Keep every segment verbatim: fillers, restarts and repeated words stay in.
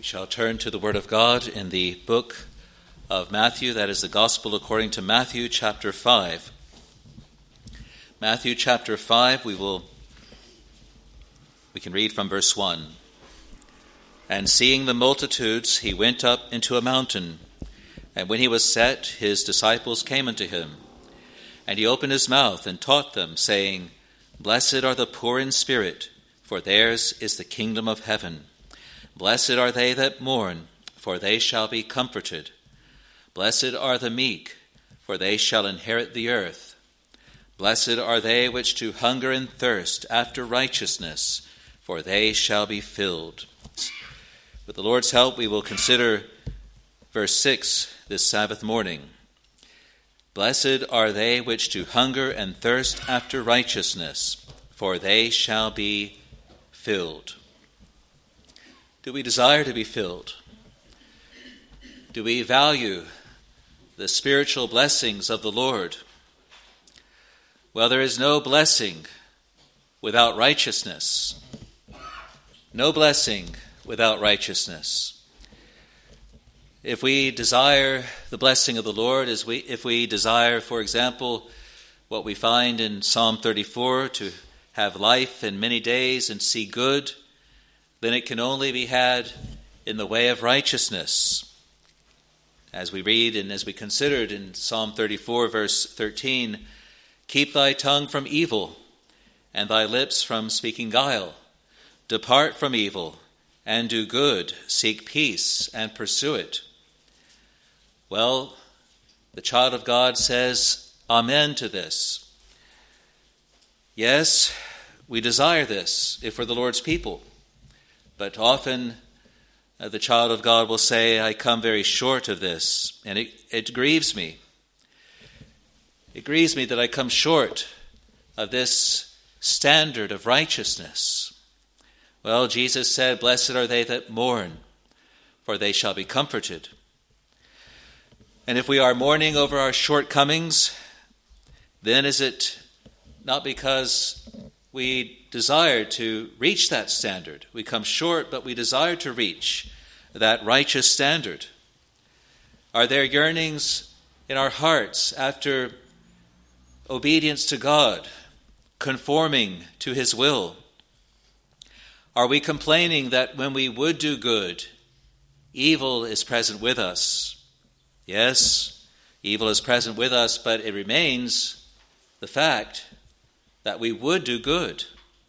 We shall turn to the Word of God in the book of Matthew, that is the Gospel according to Matthew chapter five. Matthew chapter five, we will we can read from verse one. And seeing the multitudes, he went up into a mountain, and when he was set, his disciples came unto him. And he opened his mouth and taught them, saying, Blessed are the poor in spirit, for theirs is the kingdom of heaven. Blessed are they that mourn, for they shall be comforted. Blessed are the meek, for they shall inherit the earth. Blessed are they which do hunger and thirst after righteousness, for they shall be filled. With the Lord's help, we will consider verse six this Sabbath morning. Blessed are they which do hunger and thirst after righteousness, for they shall be filled. Do we desire to be filled? Do we value the spiritual blessings of the Lord? Well, there is no blessing without righteousness. No blessing without righteousness. If we desire the blessing of the Lord, as we, if we desire, for example, what we find in Psalm thirty-four, to have life in many days and see good, then it can only be had in the way of righteousness. As we read and as we considered in Psalm thirty-four, verse thirteen, keep thy tongue from evil, and thy lips from speaking guile. Depart from evil, and do good. Seek peace, and pursue it. Well, the child of God says amen to this. Yes, we desire this if we're the Lord's people. But often uh, the child of God will say, I come very short of this, and it, it grieves me. It grieves me that I come short of this standard of righteousness. Well, Jesus said, Blessed are they that mourn, for they shall be comforted. And if we are mourning over our shortcomings, then is it not because we desire to reach that standard? We come short, but we desire to reach that righteous standard. Are there yearnings in our hearts after obedience to God, conforming to His will? Are we complaining that when we would do good, evil is present with us? Yes, evil is present with us, but it remains the fact that we would do good.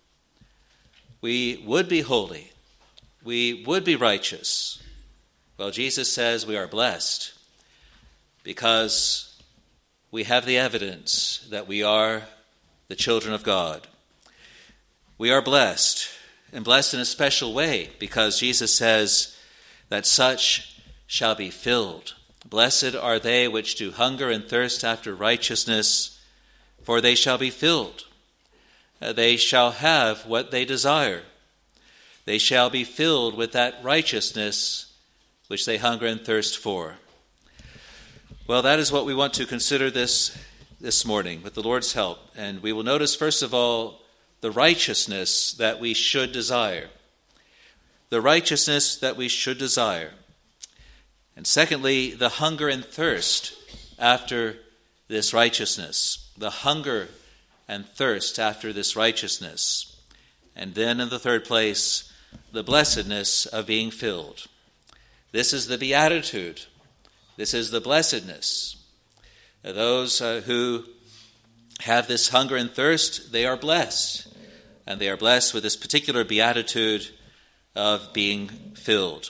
We would be holy. We would be righteous. Well, Jesus says we are blessed because we have the evidence that we are the children of God. We are blessed, and blessed in a special way, because Jesus says that such shall be filled. Blessed are they which do hunger and thirst after righteousness, for they shall be filled. They shall have what they desire. They shall be filled with that righteousness which they hunger and thirst for. Well, that is what we want to consider this this morning with the Lord's help. And we will notice, first of all, the righteousness that we should desire. The righteousness that we should desire. And secondly, the hunger and thirst after this righteousness. The hunger and thirst after this righteousness. And then in the third place, the blessedness of being filled. This is the beatitude. This is the blessedness. Those uh, who have this hunger and thirst, they are blessed. And they are blessed with this particular beatitude of being filled.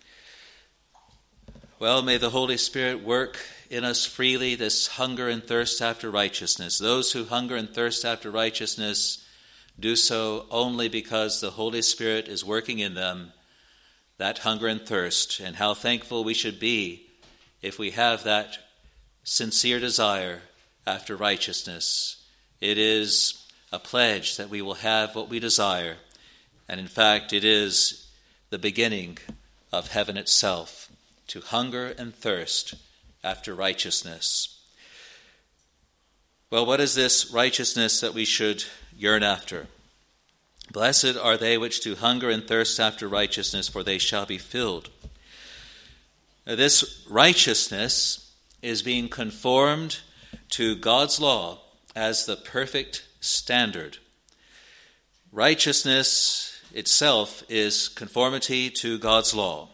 Well, may the Holy Spirit work in us freely this hunger and thirst after righteousness. Those who hunger and thirst after righteousness do so only because the Holy Spirit is working in them that hunger and thirst. And how thankful we should be if we have that sincere desire after righteousness. It is a pledge that we will have what we desire. And in fact, it is the beginning of heaven itself, to hunger and thirst after righteousness. Well, what is this righteousness that we should yearn after? Blessed are they which do hunger and thirst after righteousness, for they shall be filled. This righteousness is being conformed to God's law as the perfect standard. Righteousness itself is conformity to God's law.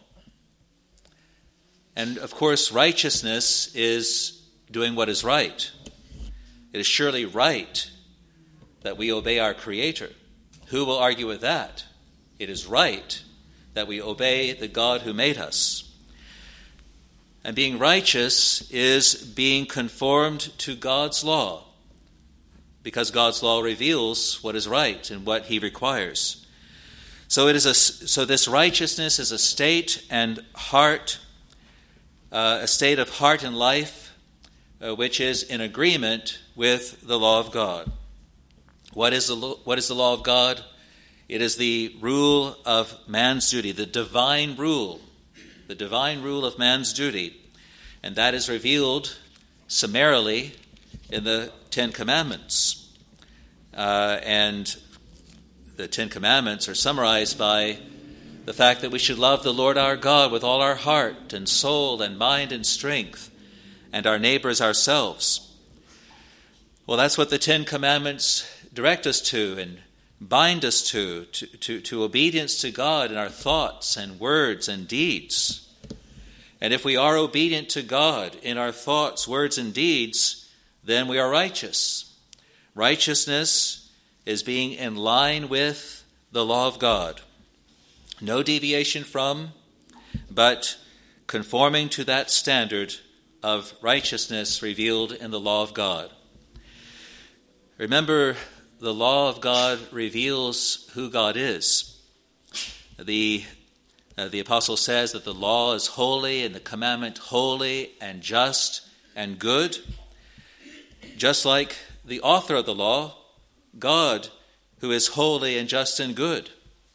And of course, righteousness is doing what is right. It is surely right that we obey our Creator. Who will argue with that? It is right that we obey the God who made us. And being righteous is being conformed to God's law, because God's law reveals what is right and what he requires. So it is a, so this righteousness is a state and heart, uh, a state of heart and life, uh, which is in agreement with the law of God. What is the what is the law of God? It is the rule of man's duty, the divine rule, the divine rule of man's duty, and that is revealed summarily in the Ten Commandments. Uh, and the Ten Commandments are summarized by the fact that we should love the Lord our God with all our heart and soul and mind and strength, and our neighbors ourselves. Well, that's what the Ten Commandments direct us to and bind us to, to, to, to obedience to God in our thoughts and words and deeds. And if we are obedient to God in our thoughts, words, and deeds, then we are righteous. Righteousness is being in line with the law of God. No deviation from, but conforming to that standard of righteousness revealed in the law of God. Remember, the law of God reveals who God is. The, uh, the apostle says that the law is holy and the commandment holy and just and good. Just like the author of the law, God, who is holy and just and good.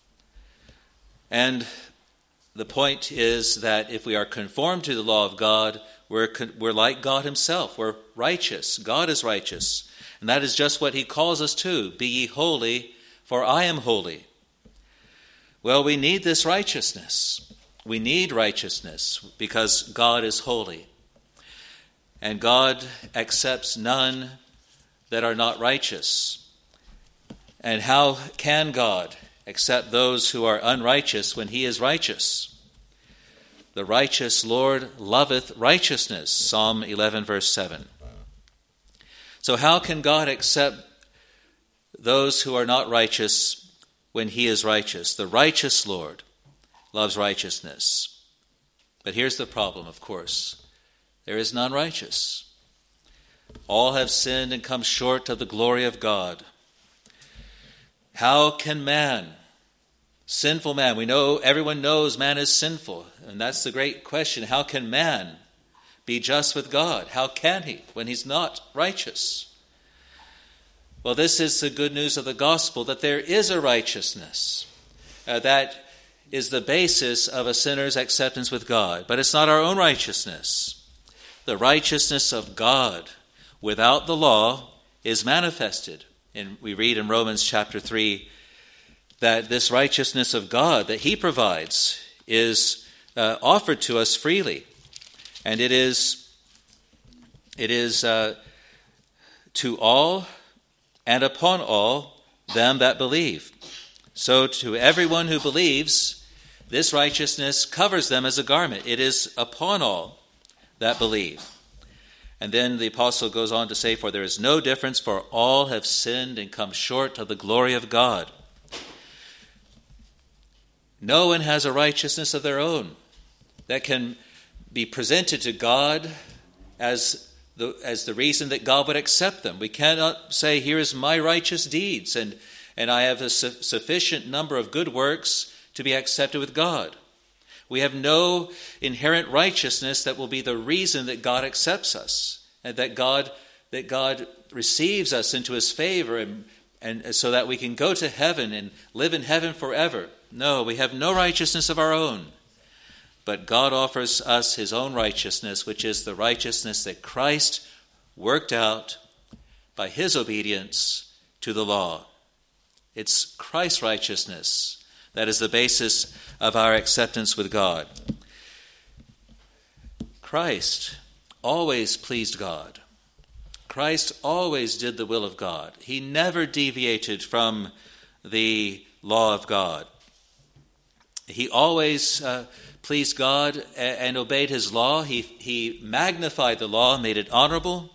And the point is that if we are conformed to the law of God, we're, we're like God himself. We're righteous. God is righteous. And that is just what he calls us to. Be ye holy, for I am holy. Well, we need this righteousness. We need righteousness because God is holy. And God accepts none that are not righteous. And how can God accept those who are unrighteous when he is righteous? The righteous Lord loveth righteousness, Psalm eleven, verse seven. So how can God accept those who are not righteous when he is righteous? The righteous Lord loves righteousness. But here's the problem, of course. There is none righteous. All have sinned and come short of the glory of God. How can man, sinful man, we know, everyone knows man is sinful, and that's the great question. How can man be just with God? How can he when he's not righteous? Well, this is the good news of the gospel, that there is a righteousness uh, that is the basis of a sinner's acceptance with God. But it's not our own righteousness. The righteousness of God without the law is manifested. And we read in Romans chapter three that this righteousness of God that he provides is uh, offered to us freely. And it is, it is uh, to all and upon all them that believe. So to everyone who believes, this righteousness covers them as a garment. It is upon all that believe. And then the apostle goes on to say, for there is no difference, for all have sinned and come short of the glory of God. No one has a righteousness of their own that can be presented to God as the, as the reason that God would accept them. We cannot say, here is my righteous deeds, and, and I have a su- sufficient number of good works to be accepted with God. We have no inherent righteousness that will be the reason that God accepts us, and that God that God receives us into his favor, and, and so that we can go to heaven and live in heaven forever. No, we have no righteousness of our own. But God offers us his own righteousness, which is the righteousness that Christ worked out by his obedience to the law. It's Christ's righteousness that is the basis of our acceptance with God. Christ always pleased God. Christ always did the will of God. He never deviated from the law of God. He always uh, pleased God and obeyed his law. He, he magnified the law, made it honorable.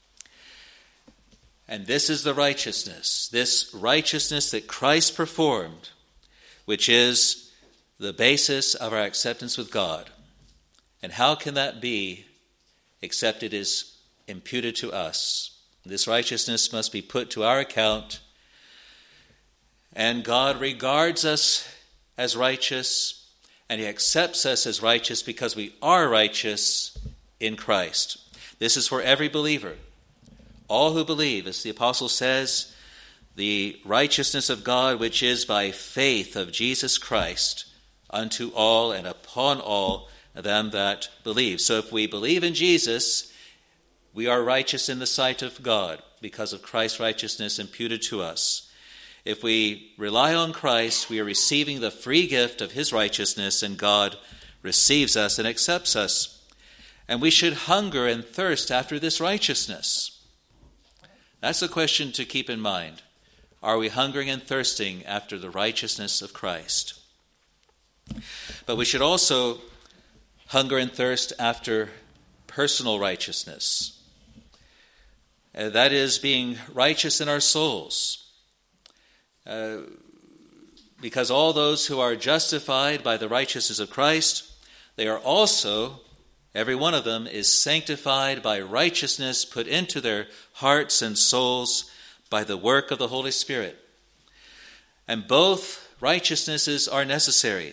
And this is the righteousness, this righteousness that Christ performed, which is the basis of our acceptance with God. And how can that be except it is imputed to us? This righteousness must be put to our account, and God regards us as righteous, and he accepts us as righteous because we are righteous in Christ. This is for every believer. All who believe, as the apostle says, the righteousness of God which is by faith of Jesus Christ unto all and upon all them that believe. So if we believe in Jesus, we are righteous in the sight of God because of Christ's righteousness imputed to us. If we rely on Christ, we are receiving the free gift of his righteousness, and God receives us and accepts us. And we should hunger and thirst after this righteousness. That's a question to keep in mind. Are we hungering and thirsting after the righteousness of Christ? But we should also hunger and thirst after personal righteousness. Uh, that is, being righteous in our souls. Uh, because all those who are justified by the righteousness of Christ, they are also, every one of them, is sanctified by righteousness put into their hearts and souls by the work of the Holy Spirit. And both righteousnesses are necessary.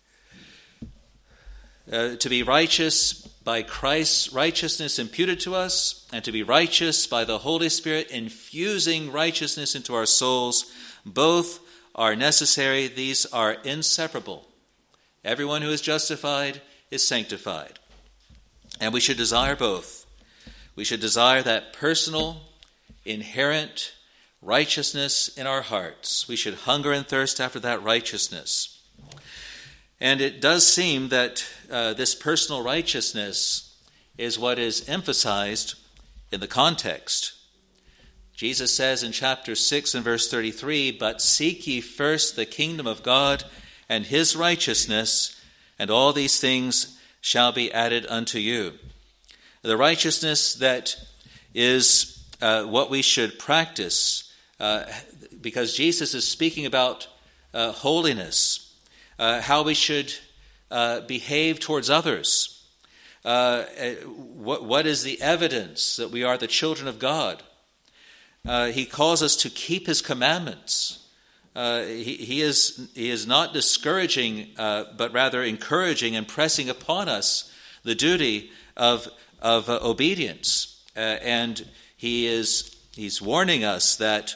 Uh, to be righteous by Christ's righteousness imputed to us, and to be righteous by the Holy Spirit infusing righteousness into our souls, both are necessary. These are inseparable. Everyone who is justified is sanctified. And we should desire both. We should desire that personal, inherent righteousness in our hearts. We should hunger and thirst after that righteousness. And it does seem that uh, this personal righteousness is what is emphasized in the context. Jesus says in chapter six and verse thirty-three, "But seek ye first the kingdom of God and his righteousness, and all these things shall be added unto you." The righteousness that is uh, what we should practice, uh, because Jesus is speaking about uh, holiness. Uh, how we should uh, behave towards others. Uh, what, what is the evidence that we are the children of God? Uh, he calls us to keep his commandments. Uh, he, he is he is not discouraging, uh, but rather encouraging and pressing upon us the duty of of uh, obedience. Uh, and he is he's warning us that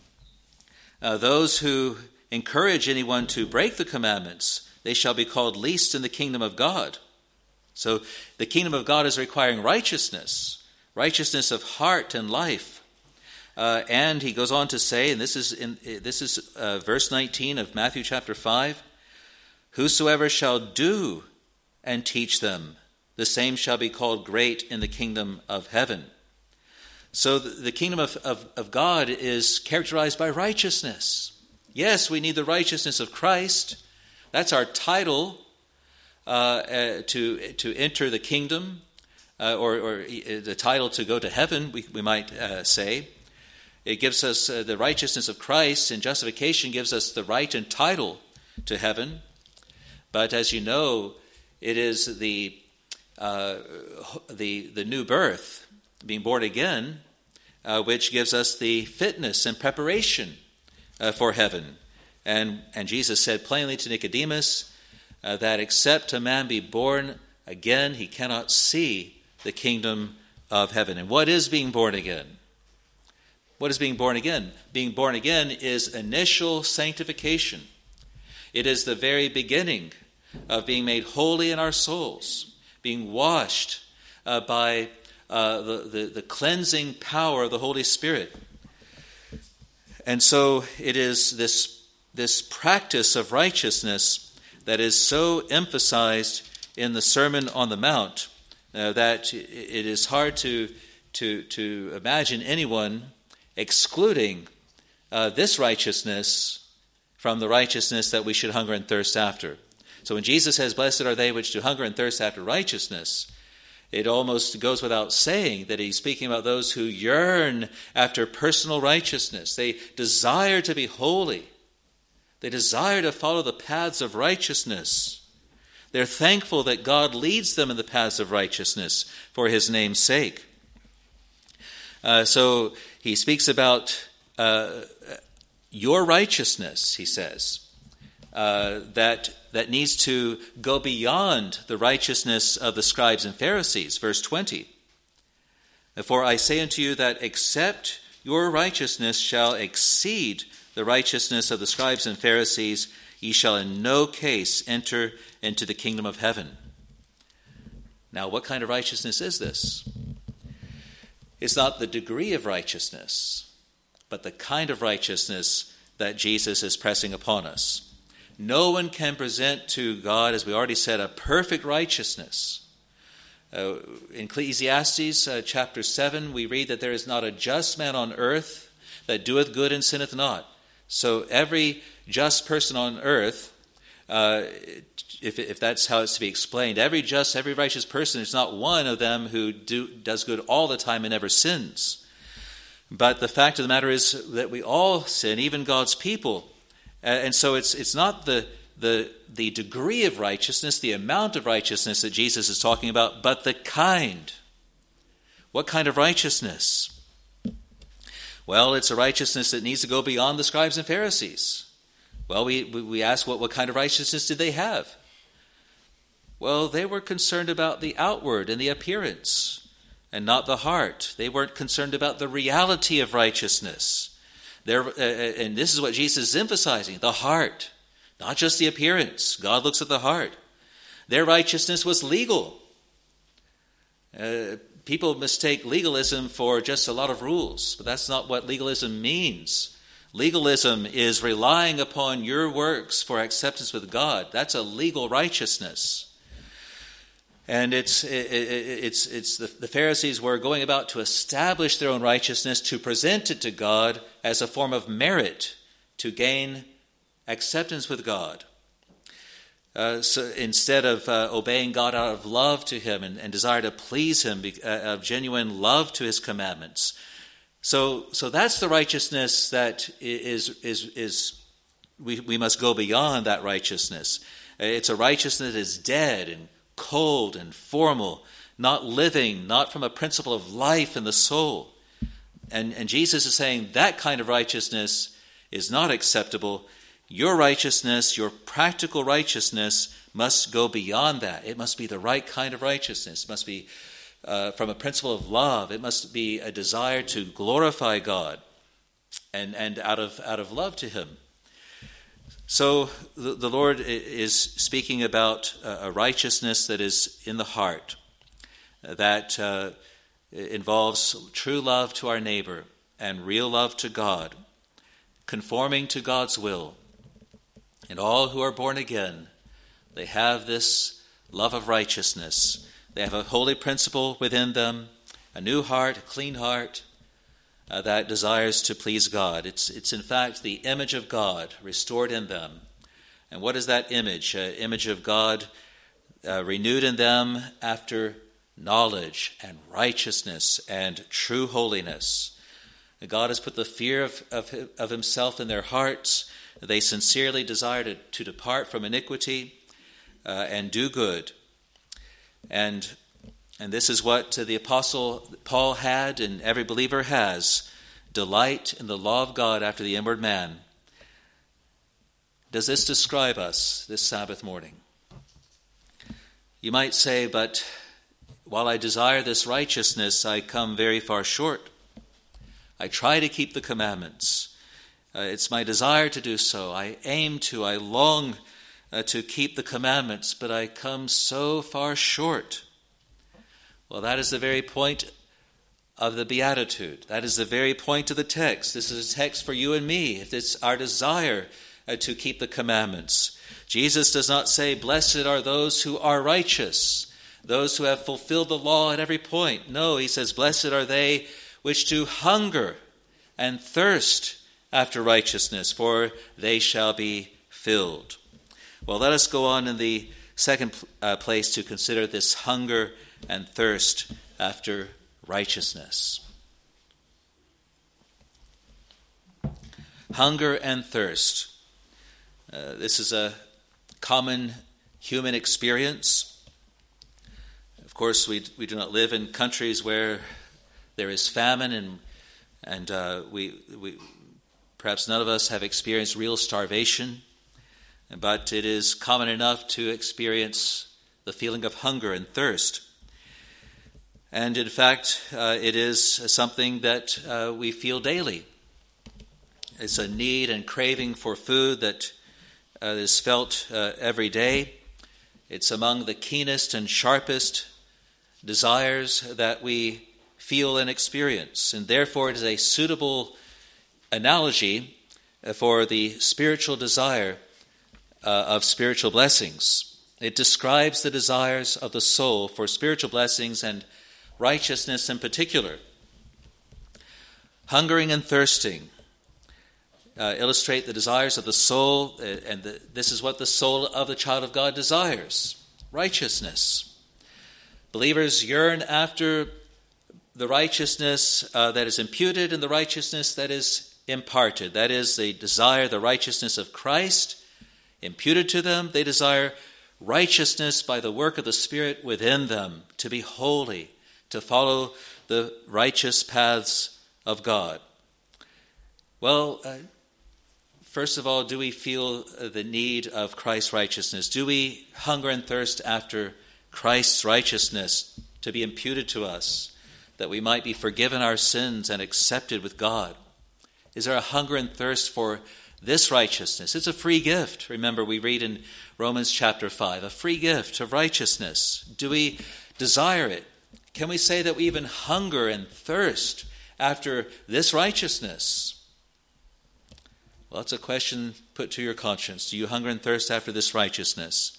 uh, those who encourage anyone to break the commandments, they shall be called least in the kingdom of God. So the kingdom of God is requiring righteousness, righteousness of heart and life. Uh, and he goes on to say, and this is in this is uh, verse nineteen of Matthew chapter five, "Whosoever shall do and teach them, the same shall be called great in the kingdom of heaven." So the, the kingdom of, of, of God is characterized by righteousness. Yes, we need the righteousness of Christ. That's our title uh, uh, to to enter the kingdom, uh, or, or the title to go to heaven, we, we might uh, say. It gives us uh, the righteousness of Christ, and justification gives us the right and title to heaven. But as you know, it is the uh, the the new birth, being born again, uh, which gives us the fitness and preparation Uh, for heaven. And and Jesus said plainly to Nicodemus uh, that except a man be born again, he cannot see the kingdom of heaven. And what is being born again? What is being born again? Being born again is initial sanctification. It is the very beginning of being made holy in our souls, being washed uh, by uh, the, the, the cleansing power of the Holy Spirit. And so it is this, this practice of righteousness that is so emphasized in the Sermon on the Mount, uh, that it is hard to, to, to imagine anyone excluding uh, this righteousness from the righteousness that we should hunger and thirst after. So when Jesus says, blessed are they which do hunger and thirst after righteousness, it almost goes without saying that he's speaking about those who yearn after personal righteousness. They desire to be holy. They desire to follow the paths of righteousness. They're thankful that God leads them in the paths of righteousness for his name's sake. Uh, so he speaks about uh, your righteousness, he says, uh, that, that needs to go beyond the righteousness of the scribes and Pharisees. Verse twenty, for I say unto you that except your righteousness shall exceed the righteousness of the scribes and Pharisees, ye shall in no case enter into the kingdom of heaven. Now, what kind of righteousness is this? It's not the degree of righteousness, but the kind of righteousness that Jesus is pressing upon us. No one can present to God, as we already said, a perfect righteousness. Uh, in Ecclesiastes uh, chapter seven, we read that there is not a just man on earth that doeth good and sinneth not. So every just person on earth, uh, if, if that's how it's to be explained, every just, every righteous person, there's not one of them who do, does good all the time and never sins. But the fact of the matter is that we all sin, even God's people. And so it's it's not the, the, the degree of righteousness, the amount of righteousness that Jesus is talking about, but the kind. What kind of righteousness? Well, it's a righteousness that needs to go beyond the scribes and Pharisees. Well, we, we ask what, what kind of righteousness did they have? Well, they were concerned about the outward and the appearance and not the heart. They weren't concerned about the reality of righteousness. There, uh, and this is what Jesus is emphasizing, the heart, not just the appearance. God looks at the heart. Their righteousness was legal. Uh, people mistake legalism for just a lot of rules, but that's not what legalism means. Legalism is relying upon your works for acceptance with God. That's a legal righteousness. And it's it, it's it's the, the Pharisees were going about to establish their own righteousness, to present it to God as a form of merit to gain acceptance with God. Uh, so instead of uh, obeying God out of love to him and, and desire to please him, uh, of genuine love to his commandments. So so that's the righteousness that is is is we we must go beyond that righteousness. It's a righteousness that is dead and cold and formal, not living, not from a principle of life in the soul. And, and Jesus is saying that kind of righteousness is not acceptable. Your righteousness, your practical righteousness, must go beyond that. It must be the right kind of righteousness. It must be uh, from a principle of love. It must be a desire to glorify God and, and out of out of love to him. So the, the Lord is speaking about a righteousness that is in the heart, that uh, involves true love to our neighbor and real love to God, conforming to God's will. And all who are born again, they have this love of righteousness. They have a holy principle within them, a new heart, a clean heart, Uh, that desires to please God. It's, it's in fact the image of God restored in them. And what is that image? An uh, image of God uh, renewed in them after knowledge and righteousness and true holiness. And God has put the fear of, of, of himself in their hearts. They sincerely desire to, to depart from iniquity uh, and do good. And And this is what the Apostle Paul had and every believer has, delight in the law of God after the inward man. Does this describe us this Sabbath morning? You might say, but while I desire this righteousness, I come very far short. I try to keep the commandments. Uh, it's my desire to do so. I aim to, I long uh, to keep the commandments, but I come so far short. Well, that is the very point of the Beatitude. That is the very point of the text. This is a text for you and me. If it's our desire uh, to keep the commandments. Jesus does not say, blessed are those who are righteous. those who have fulfilled the law at every point. No, he says, blessed are they which do hunger and thirst after righteousness, for they shall be filled. Well, let us go on in the second uh, place to consider this hunger and thirst after righteousness. Hunger and thirst. Uh, this is a common human experience. Of course, we we do not live in countries where there is famine, and and uh, we we perhaps none of us have experienced real starvation, but it is common enough to experience the feeling of hunger and thirst. And in fact, uh, it is something that uh, we feel daily. It's a need and craving for food that uh, is felt uh, every day. It's among the keenest and sharpest desires that we feel and experience. And therefore, it is a suitable analogy for the spiritual desire uh, of spiritual blessings. It describes the desires of the soul for spiritual blessings and righteousness in particular. Hungering and thirsting uh, illustrate the desires of the soul, uh, and the, this is what the soul of the child of God desires: righteousness. Believers yearn after the righteousness uh, that is imputed and the righteousness that is imparted. That is, they desire the righteousness of Christ imputed to them. They desire righteousness by the work of the Spirit within them, to be holy, to follow the righteous paths of God. Well, uh, first of all, do we feel the need of Christ's righteousness? Do we hunger and thirst after Christ's righteousness to be imputed to us, that we might be forgiven our sins and accepted with God? Is there a hunger and thirst for this righteousness? It's a free gift. Remember, we read in Romans chapter five, a free gift of righteousness. Do we desire it? Can we say that we even hunger and thirst after this righteousness? Well, that's a question put to your conscience. Do you hunger and thirst after this righteousness?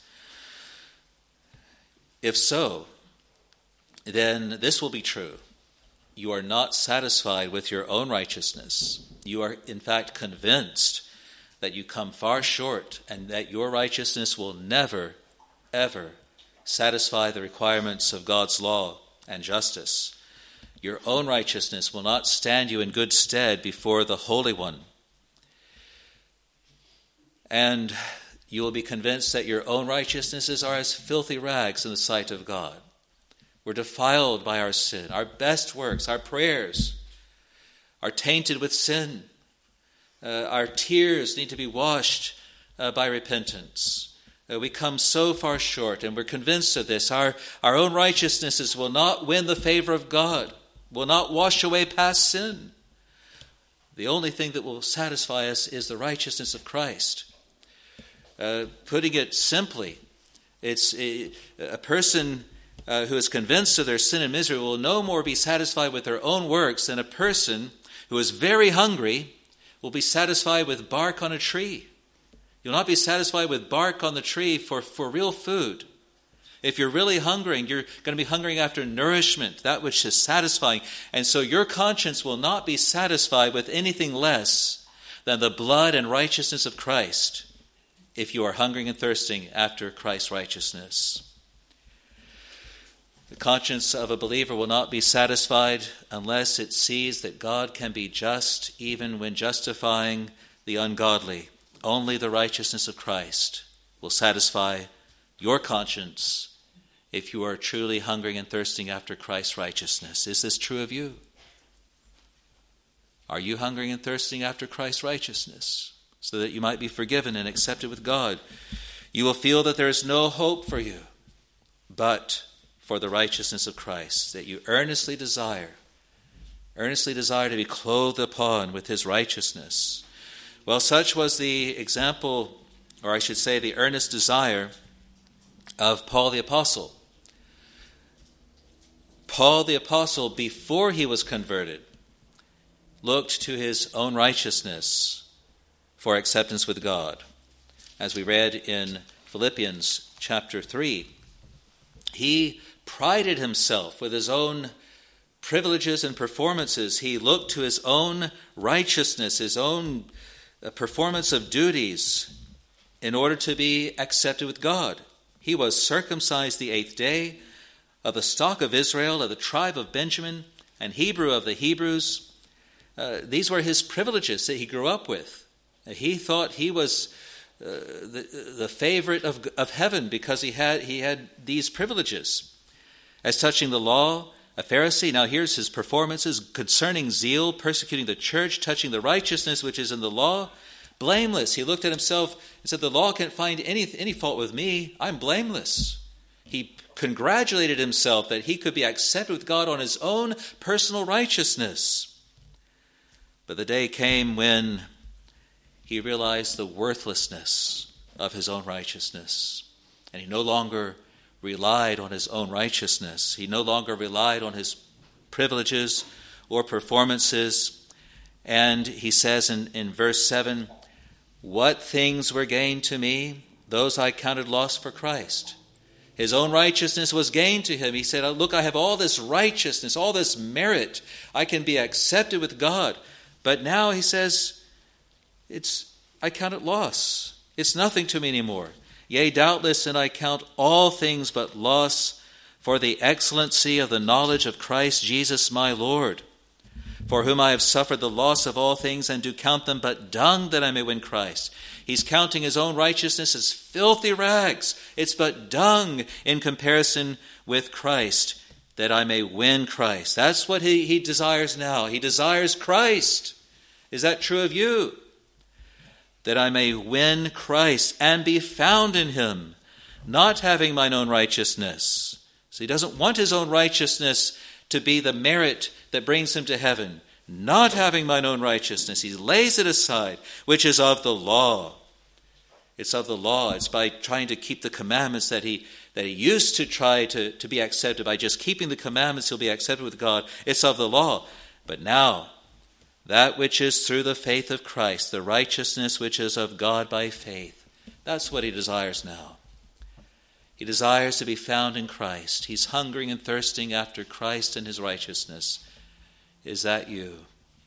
If so, then this will be true. You are not satisfied with your own righteousness. You are, in fact, convinced that you come far short and that your righteousness will never, ever satisfy the requirements of God's law and justice. Your own righteousness will not stand you in good stead before the Holy One. And you will be convinced that your own righteousnesses are as filthy rags in the sight of God. We're defiled by our sin. Our best works, our prayers, are tainted with sin. Uh, our tears need to be washed uh, by repentance. Uh, we come so far short, and we're convinced of this. Our, our own righteousnesses will not win the favor of God, will not wash away past sin. The only thing that will satisfy us is the righteousness of Christ. Uh, putting it simply, it's a, a person uh, who is convinced of their sin and misery will no more be satisfied with their own works than a person who is very hungry will be satisfied with bark on a tree. You'll not be satisfied with bark on the tree for, for real food. If you're really hungering, you're going to be hungering after nourishment, that which is satisfying. And so your conscience will not be satisfied with anything less than the blood and righteousness of Christ, if you are hungering and thirsting after Christ's righteousness. The conscience of a believer will not be satisfied unless it sees that God can be just even when justifying the ungodly. Only the righteousness of Christ will satisfy your conscience if you are truly hungering and thirsting after Christ's righteousness. Is this true of you? Are you hungering and thirsting after Christ's righteousness so that you might be forgiven and accepted with God? You will feel that there is no hope for you but for the righteousness of Christ, that you earnestly desire, earnestly desire to be clothed upon with his righteousness. Well, such was the example, or I should say the earnest desire of Paul the Apostle. Paul the Apostle, before he was converted, looked to his own righteousness for acceptance with God. As we read in Philippians chapter three, he prided himself with his own privileges and performances. He looked to his own righteousness, his own performance of duties in order to be accepted with God. He was circumcised the eighth day, of the stock of Israel, of the tribe of Benjamin, and Hebrew of the Hebrews. Uh, these were his privileges that he grew up with. He thought he was uh, the, the favorite of, of heaven because he had, he had these privileges. As touching the law, a Pharisee. Now here's his performances concerning zeal, persecuting the church, touching the righteousness which is in the law, blameless. He looked at himself and said, the law can't find any, any fault with me. I'm blameless. He congratulated himself that he could be accepted with God on his own personal righteousness. But the day came when he realized the worthlessness of his own righteousness, and he no longer relied on his own righteousness. He no longer relied on his privileges or performances. And he says in, in verse seven, what things were gained to me, those I counted loss for Christ. His own righteousness was gained to him. He said, look, I have all this righteousness, all this merit. I can be accepted with God. But now he says, it's I count it loss. It's nothing to me anymore. Yea, doubtless, and I count all things but loss for the excellency of the knowledge of Christ Jesus my Lord, for whom I have suffered the loss of all things, and do count them but dung that I may win Christ. He's counting his own righteousness as filthy rags. It's but dung in comparison with Christ, that I may win Christ. That's what he, he desires now. He desires Christ. Is that true of you? That I may win Christ and be found in him, not having mine own righteousness. So he doesn't want his own righteousness to be the merit that brings him to heaven. Not having mine own righteousness, he lays it aside, which is of the law. It's of the law. It's by trying to keep the commandments that he that he used to try to, to be accepted. By just keeping the commandments, he'll be accepted with God. It's of the law. But now, that which is through the faith of Christ, the righteousness which is of God by faith. That's what he desires now. He desires to be found in Christ. He's hungering and thirsting after Christ and his righteousness. Is that you?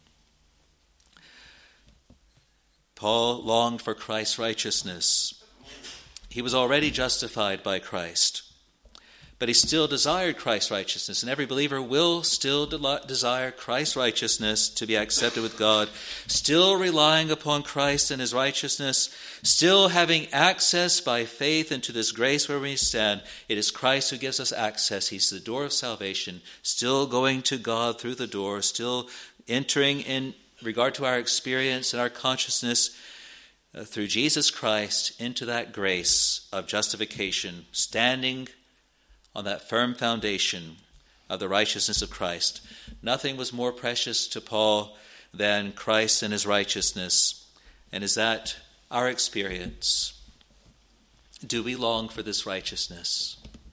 Paul longed for Christ's righteousness. He was already justified by Christ, but he still desired Christ's righteousness, and every believer will still de- desire Christ's righteousness to be accepted with God, still relying upon Christ and his righteousness, still having access by faith into this grace where we stand. It is Christ who gives us access. He's the door of salvation, still going to God through the door, still entering in regard to our experience and our consciousness uh, through Jesus Christ into that grace of justification, standing on that firm foundation of the righteousness of Christ. Nothing was more precious to Paul than Christ and his righteousness. And is that our experience? Do we long for this righteousness?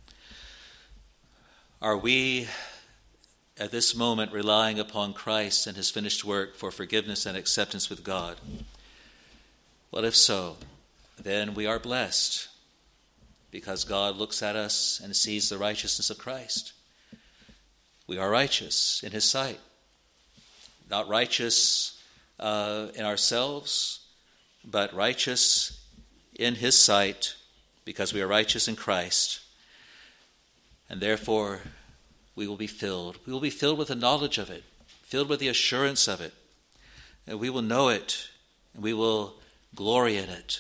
Are we at this moment relying upon Christ and his finished work for forgiveness and acceptance with God? Well, if so, then we are blessed, because God looks at us and sees the righteousness of Christ. We are righteous in his sight. Not righteous uh, in ourselves, but righteous in his sight, because we are righteous in Christ. And therefore, we will be filled. We will be filled with the knowledge of it, filled with the assurance of it. And we will know it, and we will glory in it.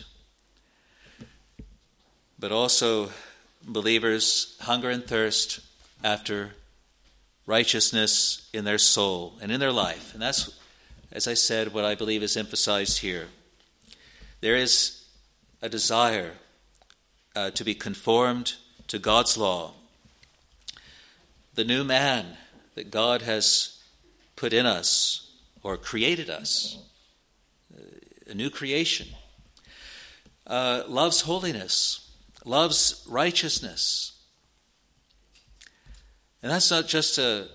But also, believers hunger and thirst after righteousness in their soul and in their life. And that's, as I said, what I believe is emphasized here. There is a desire uh, to be conformed to God's law. The new man that God has put in us, or created us, a new creation, uh, loves holiness, loves righteousness. And that's not just a,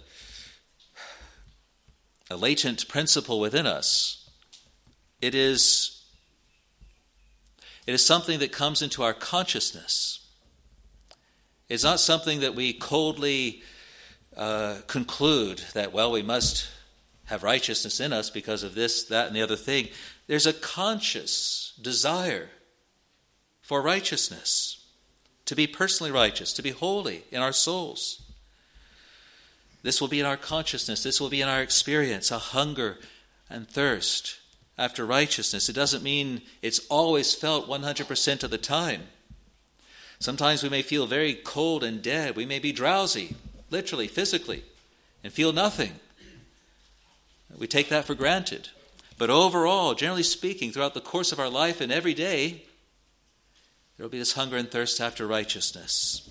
a latent principle within us. It is, it is something that comes into our consciousness. It's not something that we coldly uh, conclude that, well, we must have righteousness in us because of this, that, and the other thing. There's a conscious desire for righteousness, to be personally righteous, to be holy in our souls. This will be in our consciousness. This will be in our experience, a hunger and thirst after righteousness. It doesn't mean it's always felt one hundred percent of the time. Sometimes we may feel very cold and dead. We may be drowsy, literally, physically, and feel nothing. We take that for granted. But overall, generally speaking, throughout the course of our life and every day, there will be this hunger and thirst after righteousness.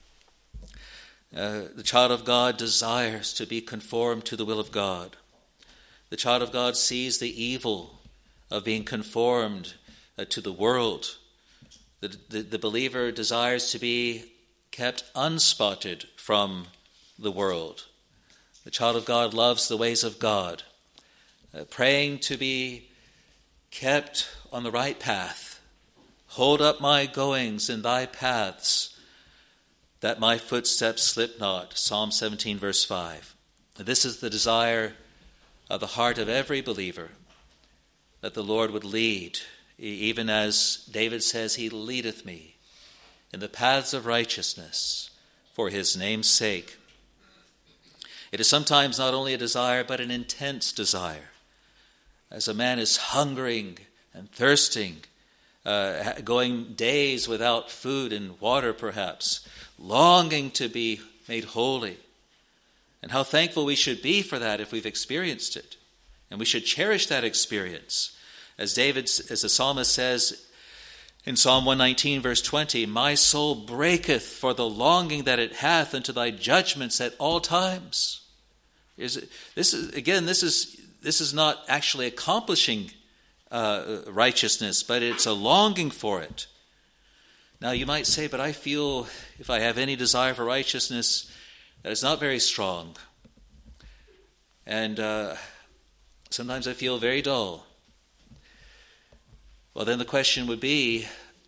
Uh, the child of God desires to be conformed to the will of God. The child of God sees the evil of being conformed uh, to the world. The, the, the believer desires to be kept unspotted from the world. The child of God loves the ways of God, uh, praying to be kept on the right path. Hold up my goings in thy paths, that my footsteps slip not. Psalm seventeen, verse five. This is the desire of the heart of every believer, that the Lord would lead, even as David says, he leadeth me in the paths of righteousness for his name's sake. It is sometimes not only a desire, but an intense desire. As a man is hungering and thirsting, uh, going days without food and water perhaps, longing to be made holy. And how thankful we should be for that if we've experienced it. And we should cherish that experience. As David, as the psalmist says in Psalm one nineteen, verse twenty, my soul breaketh for the longing that it hath unto thy judgments at all times. Is it, this is again, this is this is not actually accomplishing uh, righteousness, but it's a longing for it. Now you might say, but I feel if I have any desire for righteousness, that is not very strong. And uh, sometimes I feel very dull. Well, then the question would be,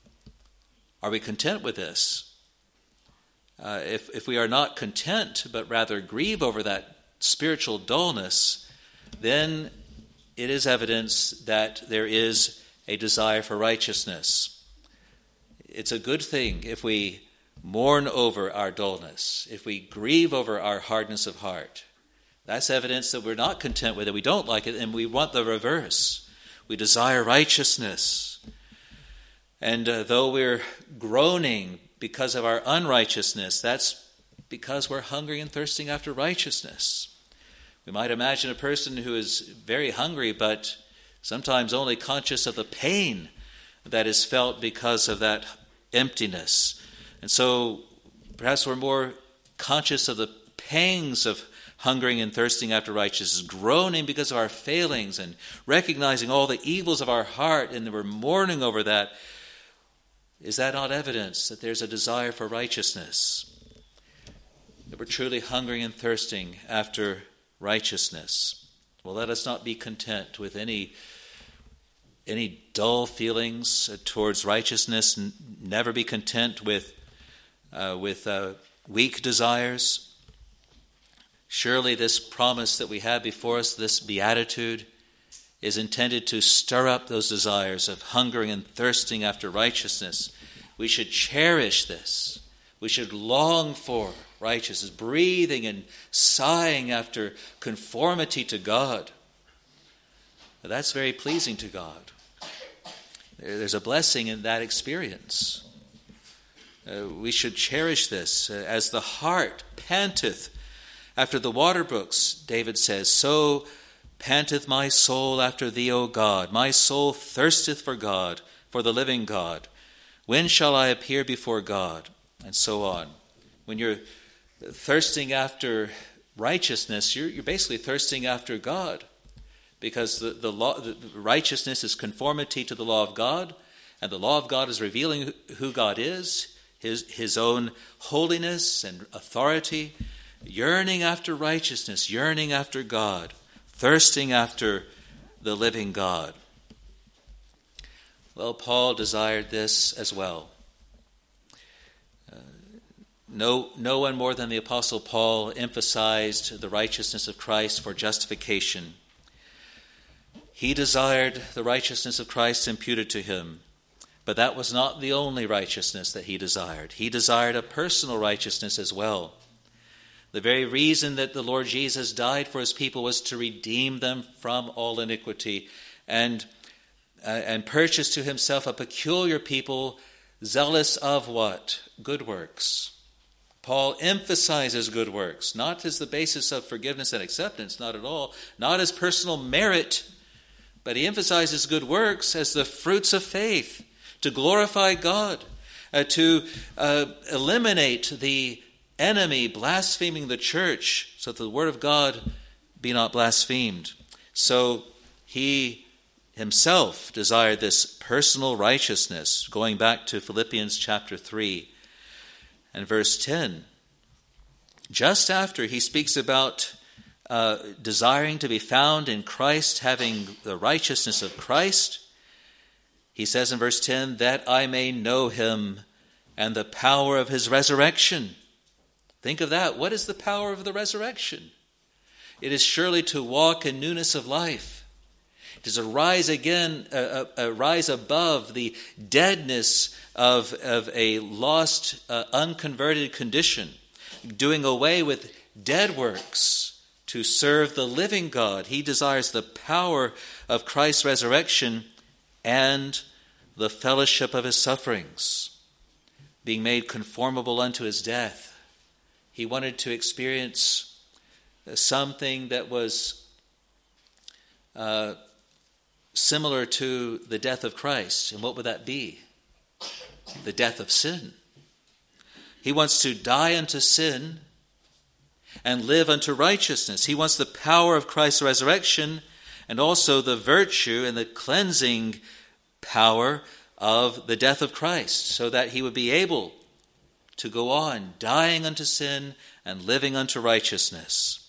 are we content with this? Uh, if, if we are not content, but rather grieve over that spiritual dullness, then it is evidence that there is a desire for righteousness. It's a good thing if we mourn over our dullness, if we grieve over our hardness of heart. That's evidence that we're not content with it, we don't like it, and we want the reverse. We desire righteousness. And uh, though we're groaning because of our unrighteousness, that's because we're hungry and thirsting after righteousness. We might imagine a person who is very hungry, but sometimes only conscious of the pain that is felt because of that emptiness. And so perhaps we're more conscious of the pangs of hungering and thirsting after righteousness, groaning because of our failings and recognizing all the evils of our heart, and we're mourning over that. Is that not evidence that there's a desire for righteousness? That we're truly hungering and thirsting after righteousness? Well, let us not be content with any any dull feelings towards righteousness. Never be content with uh, with uh, weak desires. Surely this promise that we have before us, this beatitude, is intended to stir up those desires of hungering and thirsting after righteousness. We should cherish this. We should long for righteousness, breathing and sighing after conformity to God. That's very pleasing to God. There's a blessing in that experience. Uh, we should cherish this. Uh, as the heart panteth after the water brooks, David says, so panteth my soul after thee, O God. My soul thirsteth for God, for the living God. When shall I appear before God? And so on. When you're thirsting after righteousness, you're, you're basically thirsting after God. Because the, the, law, the righteousness is conformity to the law of God, and the law of God is revealing who God is, his, his own holiness and authority, yearning after righteousness, yearning after God, thirsting after the living God. Well, Paul desired this as well. Uh, no, no one more than the Apostle Paul emphasized the righteousness of Christ for justification. He desired the righteousness of Christ imputed to him, but that was not the only righteousness that he desired. He desired a personal righteousness as well. The very reason that the Lord Jesus died for his people was to redeem them from all iniquity and, uh, and purchase to himself a peculiar people zealous of what? Good works. Paul emphasizes good works, not as the basis of forgiveness and acceptance, not at all, not as personal merit, but he emphasizes good works as the fruits of faith, to glorify God, uh, to uh, eliminate the enemy blaspheming the church, so that the word of God be not blasphemed. So he himself desired this personal righteousness, going back to Philippians chapter three and verse ten. Just after he speaks about uh, desiring to be found in Christ, having the righteousness of Christ, he says in verse ten, that I may know him and the power of his resurrection. Think of that. What is the power of the resurrection? It is surely to walk in newness of life. It is a rise again, a, a, a rise above the deadness of, of a lost, uh, unconverted condition, doing away with dead works to serve the living God. He desires the power of Christ's resurrection and the fellowship of his sufferings, being made conformable unto his death. He wanted to experience something that was uh, similar to the death of Christ. And what would that be? The death of sin. He wants to die unto sin and live unto righteousness. He wants the power of Christ's resurrection and also the virtue and the cleansing power of the death of Christ, so that he would be able to go on dying unto sin and living unto righteousness.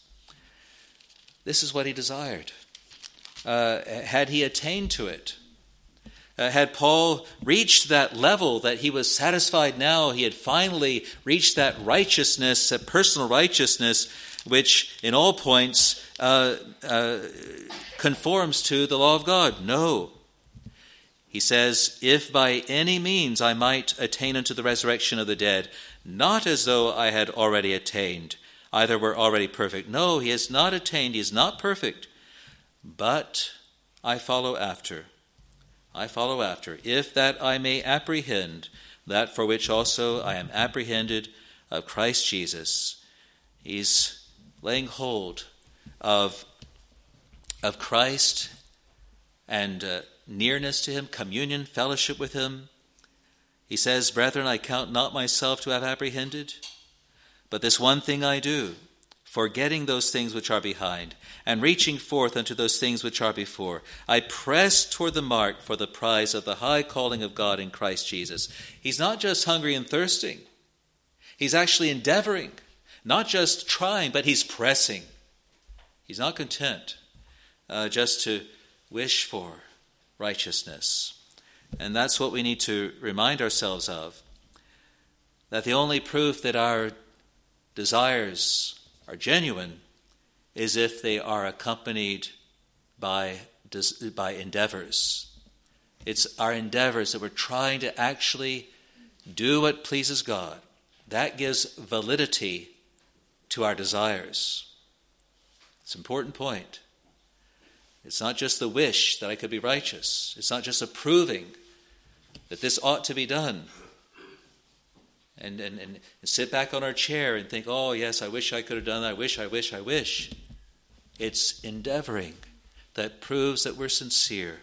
This is what he desired. Uh, had he attained to it, uh, had Paul reached that level that he was satisfied now, he had finally reached that righteousness, that personal righteousness, which in all points uh, uh, conforms to the law of God? No. He says, if by any means I might attain unto the resurrection of the dead, not as though I had already attained, either were already perfect. No, he has not attained, he is not perfect, but I follow after. I follow after, if that I may apprehend that for which also I am apprehended of Christ Jesus. He's laying hold of, of Christ and uh, nearness to him, communion, fellowship with him. He says, brethren, I count not myself to have apprehended, but this one thing I do, forgetting those things which are behind, and reaching forth unto those things which are before, I press toward the mark for the prize of the high calling of God in Christ Jesus. He's not just hungry and thirsting. He's actually endeavoring, not just trying, but he's pressing. He's not content uh, just to wish for righteousness. And that's what we need to remind ourselves of, that the only proof that our desires are genuine is if they are accompanied by, by endeavors. It's our endeavors that we're trying to actually do what pleases God. That gives validity to our desires. It's an important point. It's not just the wish that I could be righteous. It's not just approving that this ought to be done. And, and, and sit back on our chair and think, oh, yes, I wish I could have done that. I wish, I wish, I wish. It's endeavoring that proves that we're sincere.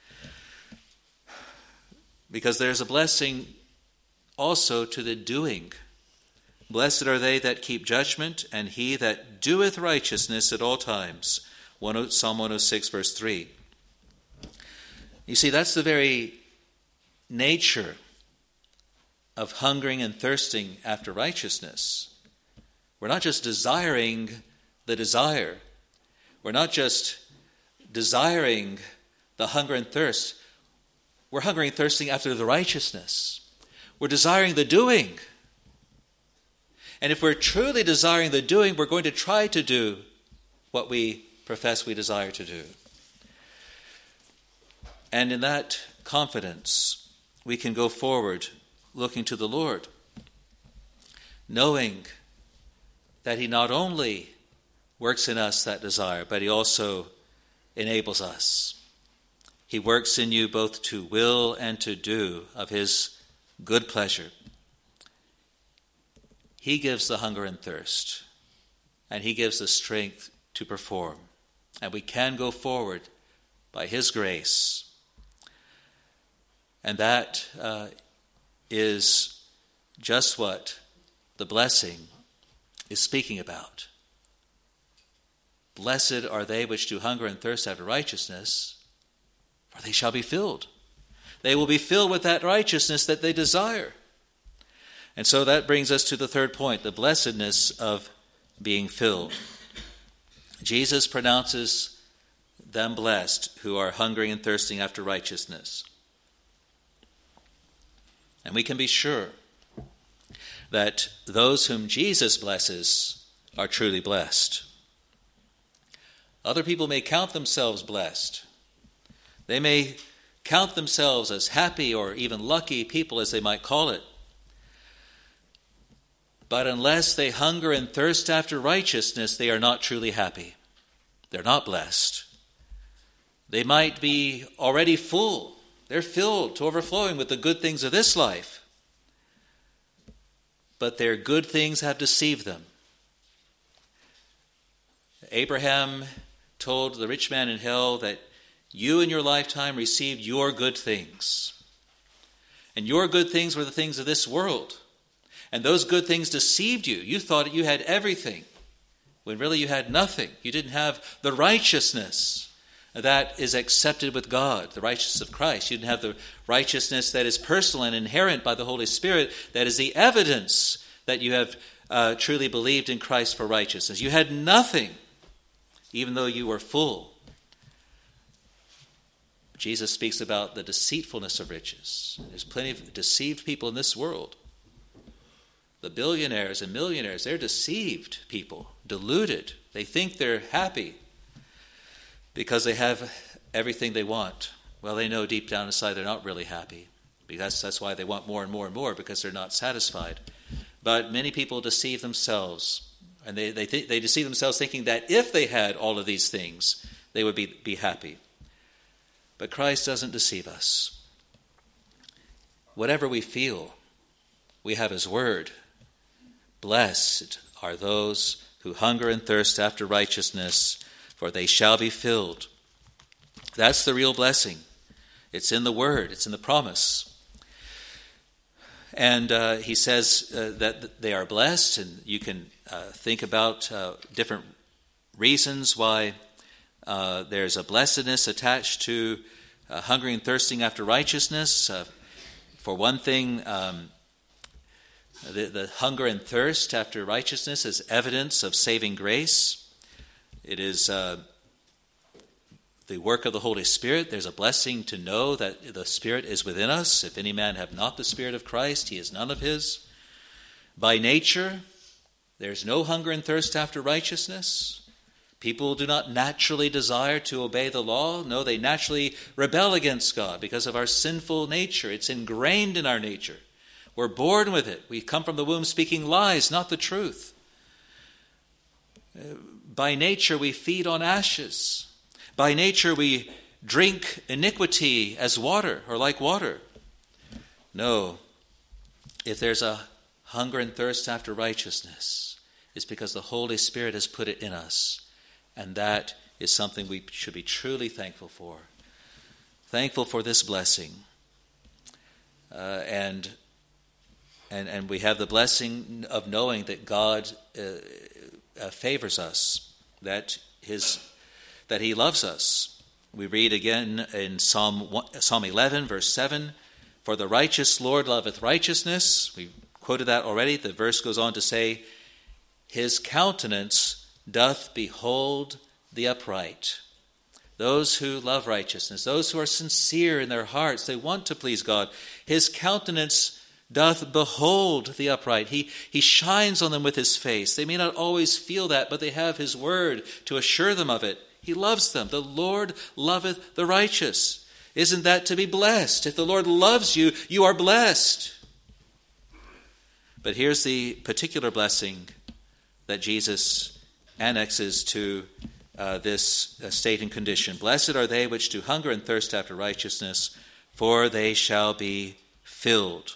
Because there's a blessing also to the doing. Blessed are they that keep judgment, and he that doeth righteousness at all times. Psalm one oh six, verse three. You see, that's the very nature of hungering and thirsting after righteousness. We're not just desiring the desire. We're not just desiring the hunger and thirst. We're hungering and thirsting after the righteousness. We're desiring the doing. And if we're truly desiring the doing, we're going to try to do what we profess we desire to do. And in that confidence, we can go forward looking to the Lord, knowing that he not only works in us that desire, but he also enables us. He works in you both to will and to do of his good pleasure. He gives the hunger and thirst, and he gives the strength to perform. And we can go forward by his grace. And that uh, is just what the blessing is speaking about. Blessed are they which do hunger and thirst after righteousness, for they shall be filled. They will be filled with that righteousness that they desire. And so that brings us to the third point, the blessedness of being filled. Jesus pronounces them blessed who are hungering and thirsting after righteousness. And we can be sure that those whom Jesus blesses are truly blessed. Other people may count themselves blessed. They may count themselves as happy or even lucky people, as they might call it. But unless they hunger and thirst after righteousness, they are not truly happy. They're not blessed. They might be already full. They're filled to overflowing with the good things of this life. But their good things have deceived them. Abraham told the rich man in hell that you in your lifetime received your good things. And your good things were the things of this world. And those good things deceived you. You thought you had everything, when really you had nothing. You didn't have the righteousness that is accepted with God, the righteousness of Christ. You didn't have the righteousness that is personal and inherent by the Holy Spirit, that is the evidence that you have uh, truly believed in Christ for righteousness. You had nothing, even though you were full. Jesus speaks about the deceitfulness of riches. There's plenty of deceived people in this world. The billionaires and millionaires, they're deceived people, deluded. They think they're happy because they have everything they want. Well, they know deep down inside they're not really happy. Because that's why they want more and more and more, because they're not satisfied. But many people deceive themselves, and they they, th- they deceive themselves thinking that if they had all of these things, they would be, be happy. But Christ doesn't deceive us. Whatever we feel, we have his word. Blessed are those who hunger and thirst after righteousness, for they shall be filled. That's the real blessing. It's in the word. It's in the promise. And uh, he says uh, that they are blessed, and you can uh, think about uh, different reasons why uh, there's a blessedness attached to uh, hungering and thirsting after righteousness. Uh, for one thing, um, The, the hunger and thirst after righteousness is evidence of saving grace. It is uh, the work of the Holy Spirit. There's a blessing to know that the Spirit is within us. If any man have not the Spirit of Christ, he is none of his. By nature, there's no hunger and thirst after righteousness. People do not naturally desire to obey the law. No, they naturally rebel against God because of our sinful nature. It's ingrained in our nature. We're born with it. We come from the womb speaking lies, not the truth. By nature, we feed on ashes. By nature, we drink iniquity as water, or like water. No, if there's a hunger and thirst after righteousness, it's because the Holy Spirit has put it in us. And that is something we should be truly thankful for. Thankful for this blessing. Uh, and And and we have the blessing of knowing that God uh, uh, favors us, that his that he loves us. We read again in Psalm one, Psalm eleven, verse seven, "For the righteous Lord loveth righteousness." We quoted that already. The verse goes on to say, "His countenance doth behold the upright." Those who love righteousness, those who are sincere in their hearts, they want to please God. His countenance doth behold the upright. He, he shines on them with his face. They may not always feel that, but they have his word to assure them of it. He loves them. The Lord loveth the righteous. Isn't that to be blessed? If the Lord loves you, you are blessed. But here's the particular blessing that Jesus annexes to uh, this uh, state and condition. Blessed are they which do hunger and thirst after righteousness, for they shall be filled.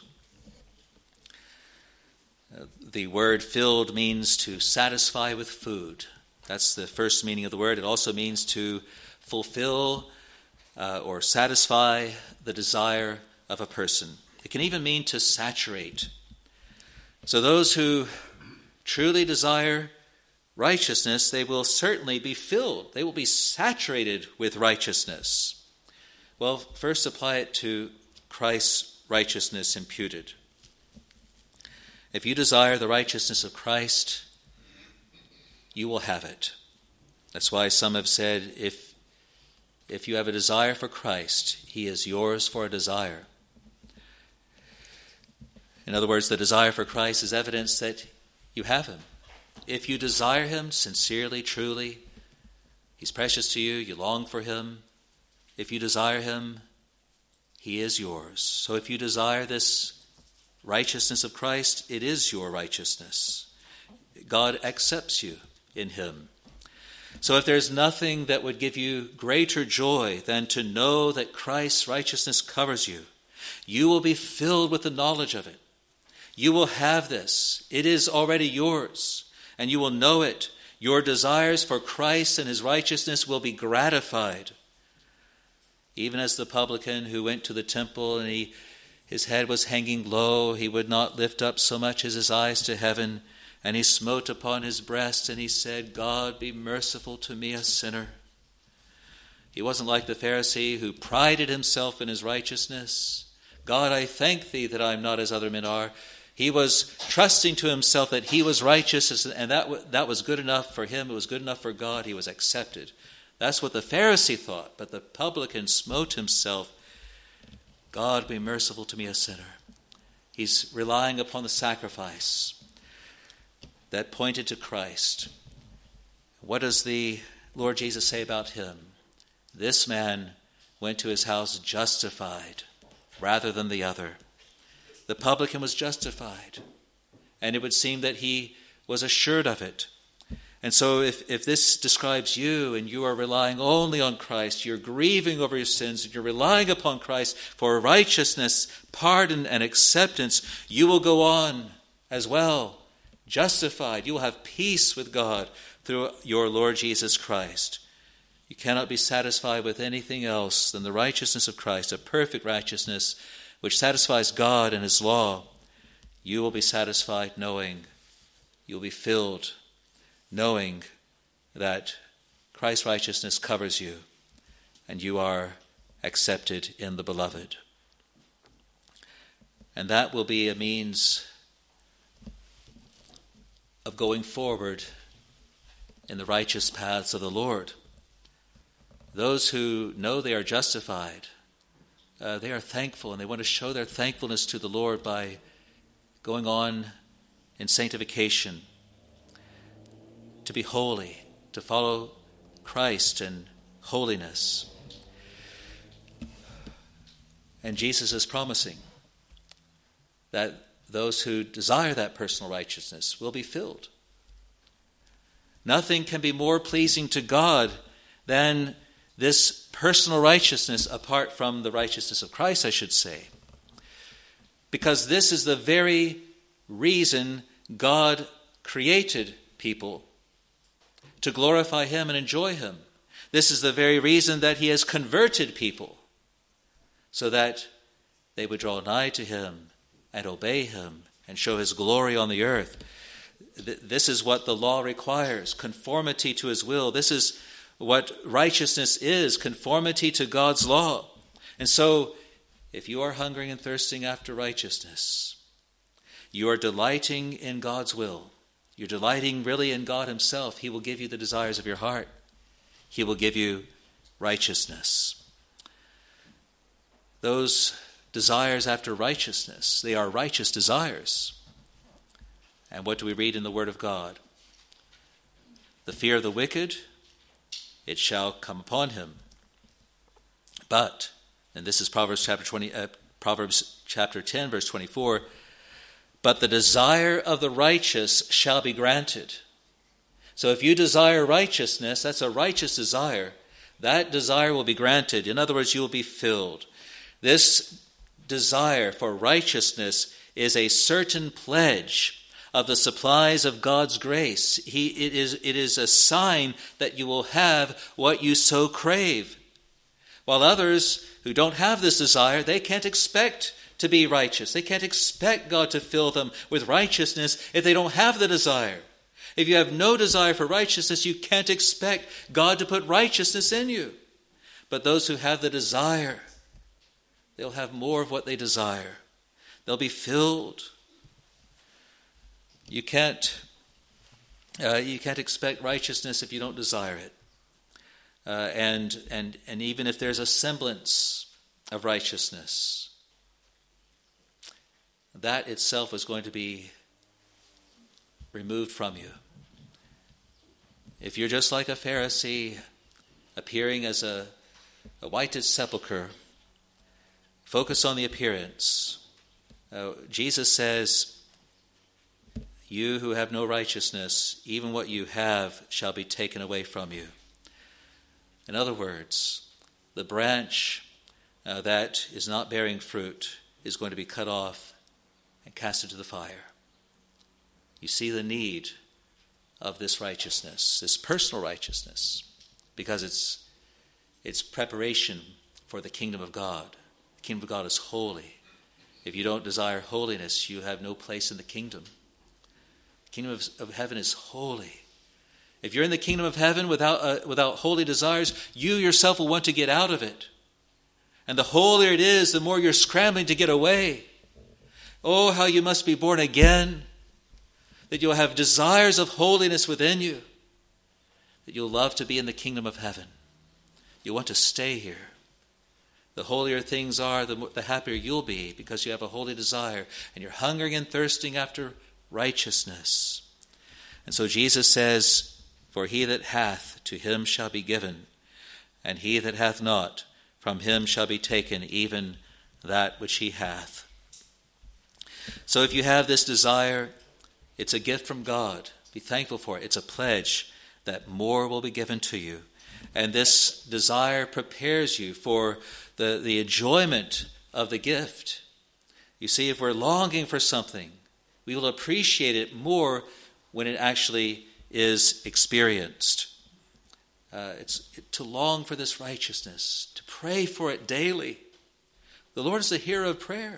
Uh, the word filled means to satisfy with food. That's the first meaning of the word. It also means to fulfill uh, or satisfy the desire of a person. It can even mean to saturate. So those who truly desire righteousness, they will certainly be filled. They will be saturated with righteousness. Well, first apply it to Christ's righteousness imputed. If you desire the righteousness of Christ, you will have it. That's why some have said, if, if you have a desire for Christ, he is yours for a desire. In other words, the desire for Christ is evidence that you have him. If you desire him sincerely, truly, he's precious to you, you long for him. If you desire him, he is yours. So if you desire this righteousness of Christ, it is your righteousness. God accepts you in him. So if there's nothing that would give you greater joy than to know that Christ's righteousness covers you, you will be filled with the knowledge of it. You will have this. It is already yours, and you will know it. Your desires for Christ and his righteousness will be gratified. Even as the publican who went to the temple and he, his head was hanging low, he would not lift up so much as his eyes to heaven, and he smote upon his breast and he said, God, be merciful to me, a sinner. He wasn't like the Pharisee who prided himself in his righteousness. God, I thank thee that I am not as other men are. He was trusting to himself that he was righteous, and that, that was good enough for him. It was good enough for God. He was accepted. That's what the Pharisee thought. But the publican smote himself. God, be merciful to me, a sinner. He's relying upon the sacrifice that pointed to Christ. What does the Lord Jesus say about him? This man went to his house justified rather than the other. The publican was justified, and it would seem that he was assured of it. And so if, if this describes you and you are relying only on Christ, you're grieving over your sins, and you're relying upon Christ for righteousness, pardon, and acceptance, you will go on as well, justified. You will have peace with God through your Lord Jesus Christ. You cannot be satisfied with anything else than the righteousness of Christ, a perfect righteousness which satisfies God and his law. You will be satisfied knowing, you'll be filled knowing that Christ's righteousness covers you and you are accepted in the beloved. And that will be a means of going forward in the righteous paths of the Lord. Those who know they are justified, uh, they are thankful, and they want to show their thankfulness to the Lord by going on in sanctification, to be holy, to follow Christ in holiness. And Jesus is promising that those who desire that personal righteousness will be filled. Nothing can be more pleasing to God than this personal righteousness apart from the righteousness of Christ, I should say. Because this is the very reason God created people, to glorify him and enjoy him. This is the very reason that he has converted people, so that they would draw nigh to him and obey him and show his glory on the earth. This is what the law requires, conformity to his will. This is what righteousness is, conformity to God's law. And so, if you are hungering and thirsting after righteousness, you are delighting in God's will. You're delighting really in God himself. He will give you the desires of your heart. He will give you righteousness. Those desires after righteousness. They are righteous desires. And what do we read in the Word of God? The fear of the wicked, it shall come upon him. But, and this is Proverbs chapter twenty, uh, Proverbs chapter ten, verse twenty-four. But the desire of the righteous shall be granted. So if you desire righteousness, that's a righteous desire. That desire will be granted. In other words, you will be filled. This desire for righteousness is a certain pledge of the supplies of God's grace. He, it is, it is a sign that you will have what you so crave. While others who don't have this desire, they can't expect to be righteous. They can't expect God to fill them with righteousness if they don't have the desire. If you have no desire for righteousness, you can't expect God to put righteousness in you. But those who have the desire, they'll have more of what they desire. They'll be filled. You can't, uh, you can't expect righteousness if you don't desire it. Uh, and, and, and even if there's a semblance of righteousness, that itself is going to be removed from you. If you're just like a Pharisee appearing as a, a whited sepulchre, focus on the appearance. Uh, Jesus says, you who have no righteousness, even what you have shall be taken away from you. In other words, the branch uh, that is not bearing fruit is going to be cut off and cast into the fire. You see the need of this righteousness, this personal righteousness, because it's it's preparation for the kingdom of God. The kingdom of God is holy. If you don't desire holiness, you have no place in the kingdom. The kingdom of, of heaven is holy. If you're in the kingdom of heaven without uh, without holy desires, you yourself will want to get out of it. And the holier it is, the more you're scrambling to get away. Oh, how you must be born again, that you'll have desires of holiness within you, that you'll love to be in the kingdom of heaven. You want to stay here. The holier things are, the, more, the happier you'll be, because you have a holy desire, and you're hungering and thirsting after righteousness. And so Jesus says, for he that hath, to him shall be given, and he that hath not, from him shall be taken even that which he hath. So if you have this desire, it's a gift from God. Be thankful for it. It's a pledge that more will be given to you. And this desire prepares you for the, the enjoyment of the gift. You see, if we're longing for something, we will appreciate it more when it actually is experienced. Uh, it's it, to long for this righteousness, to pray for it daily. The Lord is the hearer of prayer.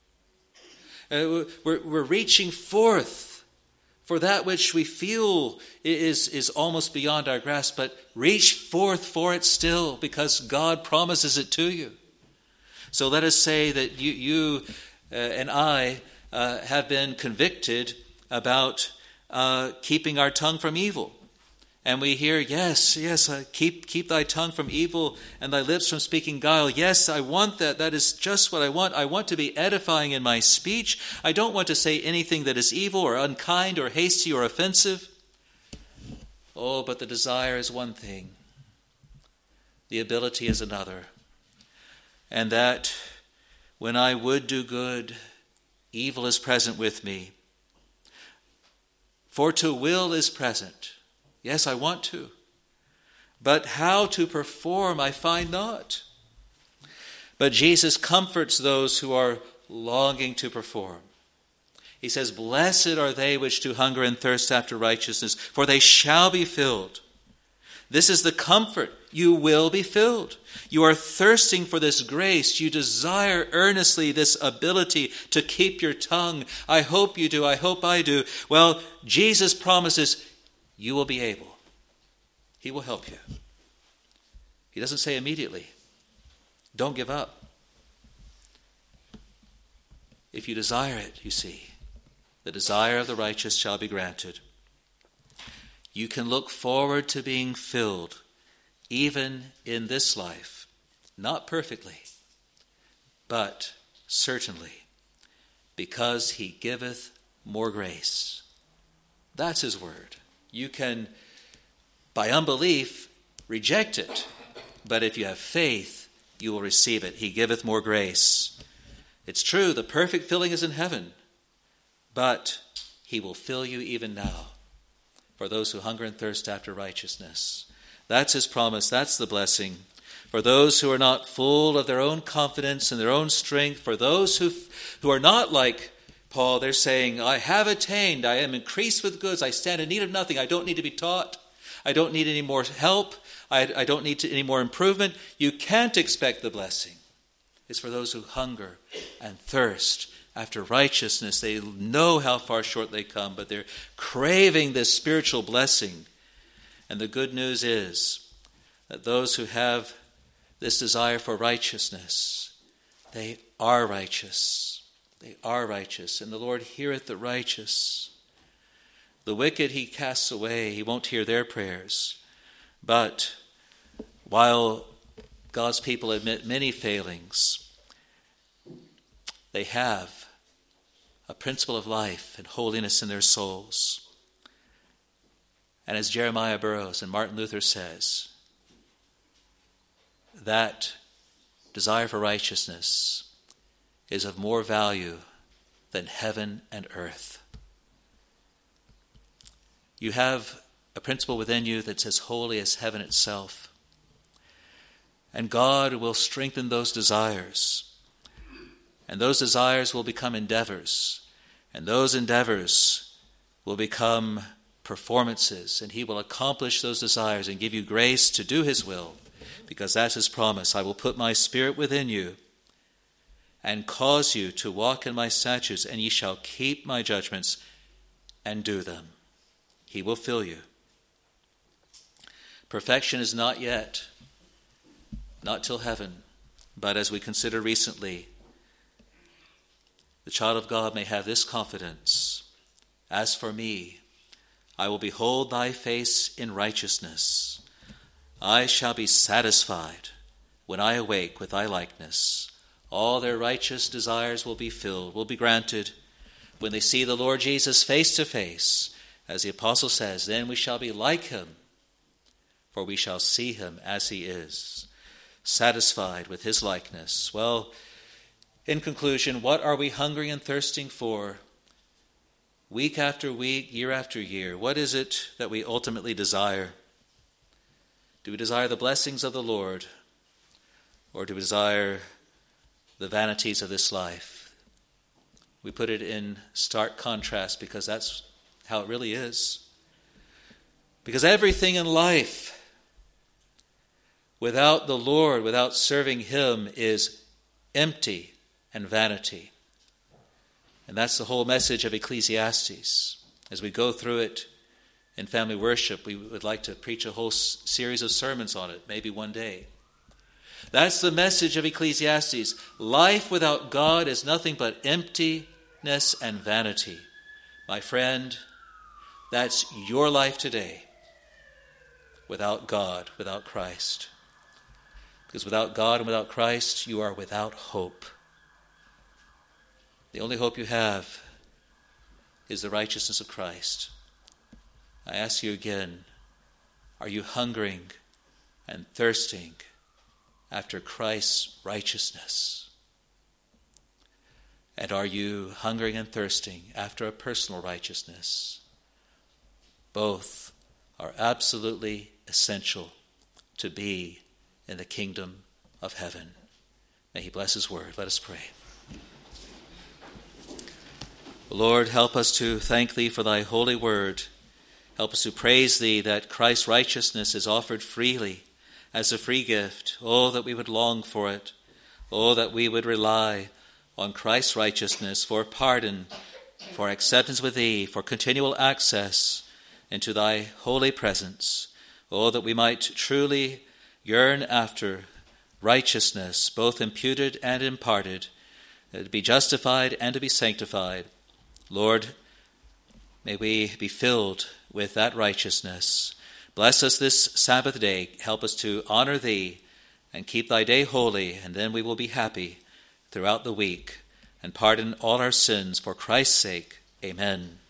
Uh, we're, we're reaching forth for that which we feel is, is almost beyond our grasp, but reach forth for it still, because God promises it to you. So let us say that you, you uh, and I uh, have been convicted about uh, keeping our tongue from evil. And we hear, yes, yes, uh, keep keep thy tongue from evil and thy lips from speaking guile. Yes, I want that. That is just what I want. I want to be edifying in my speech. I don't want to say anything that is evil or unkind or hasty or offensive. Oh, but the desire is one thing. The ability is another. And that when I would do good, evil is present with me. For to will is present. Yes, I want to. But how to perform I find not. But Jesus comforts those who are longing to perform. He says, blessed are they which do hunger and thirst after righteousness, for they shall be filled. This is the comfort. You will be filled. You are thirsting for this grace. You desire earnestly this ability to keep your tongue. I hope you do. I hope I do. Well, Jesus promises you will be able. He will help you. He doesn't say immediately. Don't give up. If you desire it, you see, the desire of the righteous shall be granted. You can look forward to being filled even in this life, not perfectly, but certainly, because he giveth more grace. That's his word. You can, by unbelief, reject it, but if you have faith, you will receive it. He giveth more grace. It's true, the perfect filling is in heaven, but he will fill you even now for those who hunger and thirst after righteousness. That's his promise. That's the blessing. For those who are not full of their own confidence and their own strength, for those who who are not like Paul, they're saying, I have attained, I am increased with goods, I stand in need of nothing, I don't need to be taught, I don't need any more help, I, I don't need to, any more improvement. You can't expect the blessing. It's for those who hunger and thirst after righteousness. They know how far short they come, but they're craving this spiritual blessing. And the good news is that those who have this desire for righteousness, they are righteous. They are righteous. And the Lord heareth the righteous. The wicked he casts away. He won't hear their prayers. But while God's people admit many failings, they have a principle of life and holiness in their souls. And as Jeremiah Burroughs and Martin Luther says, that desire for righteousness is of more value than heaven and earth. You have a principle within you that's as holy as heaven itself. And God will strengthen those desires. And those desires will become endeavors. And those endeavors will become performances. And he will accomplish those desires and give you grace to do his will. Because that's his promise. I will put my spirit within you and cause you to walk in my statutes, and ye shall keep my judgments and do them. He will fill you. Perfection is not yet, not till heaven, but as we considered recently, the child of God may have this confidence. As for me, I will behold thy face in righteousness. I shall be satisfied when I awake with thy likeness. All their righteous desires will be filled, will be granted. When they see the Lord Jesus face to face, as the apostle says, then we shall be like him, for we shall see him as he is, satisfied with his likeness. Well, in conclusion, what are we hungering and thirsting for? Week after week, year after year, what is it that we ultimately desire? Do we desire the blessings of the Lord, or do we desire the vanities of this life? We put it in stark contrast because that's how it really is. Because everything in life, without the Lord, without serving him, is empty and vanity. And that's the whole message of Ecclesiastes. As we go through it in family worship, we would like to preach a whole series of sermons on it, maybe one day. That's the message of Ecclesiastes. Life without God is nothing but emptiness and vanity. My friend, that's your life today. Without God, without Christ. Because without God and without Christ, you are without hope. The only hope you have is the righteousness of Christ. I ask you again, are you hungering and thirsting after Christ's righteousness? And are you hungering and thirsting after a personal righteousness? Both are absolutely essential to be in the kingdom of heaven. May he bless his word. Let us pray. Lord, help us to thank thee for thy holy word. Help us to praise thee that Christ's righteousness is offered freely as a free gift. Oh, that we would long for it. Oh, that we would rely on Christ's righteousness for pardon, for acceptance with thee, for continual access into thy holy presence. Oh, that we might truly yearn after righteousness, both imputed and imparted, to be justified and to be sanctified. Lord, may we be filled with that righteousness. Bless us this Sabbath day. Help us to honor thee and keep thy day holy, and then we will be happy throughout the week and pardon all our sins for Christ's sake. Amen.